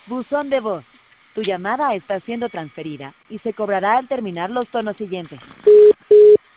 Buzón de voz. Tu llamada está siendo transferida y se cobrará al terminar los tonos siguientes.